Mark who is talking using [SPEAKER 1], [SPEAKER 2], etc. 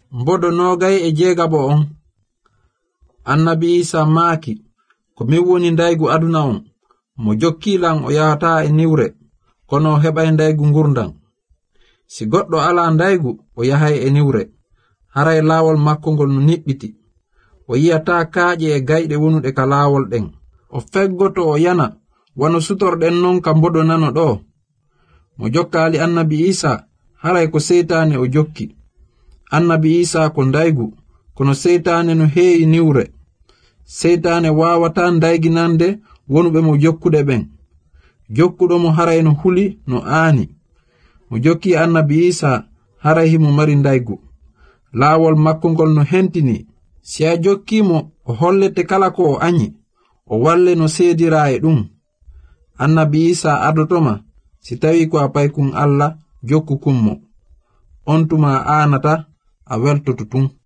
[SPEAKER 1] Mboɗo 26 on. Annabi Isa maaki, ko min woni ndaygu aduna on. Mo jokkilan o yahata e niwre, kono o heɓay ndaygu ngurdan. Si goɗɗo ala ndaygu, o yahay e niwre. Haray laawol makko ngol no niɓɓiti. O yiyata kaaƴe e gayɗe wonuɗe ka laawol ɗen. O feggoto o yana, wano sutorɗen non ka mboɗo nano ɗo. Mo jokkaali Annabi Isa, haray ko seytaane o jokki. Annabi Isa ko ndaygu, kono seytaane no heewi niwre. Seytaane waawata ndayginande wonuɓe mo jokkude ɓen. Jokkuɗo mo haray no huli no aani. Mo jokki Annabi Isa, haray himo mari ndaygu. Laawol makko ngol no hentini. Si a jokkimo, o hollete kala ko o anyi. O walle no seedira e ɗum. Annabi Isa ardotoma, si tawi ko a paykun Allah, jokku kummo. On tuma aanata, a weltoto tun.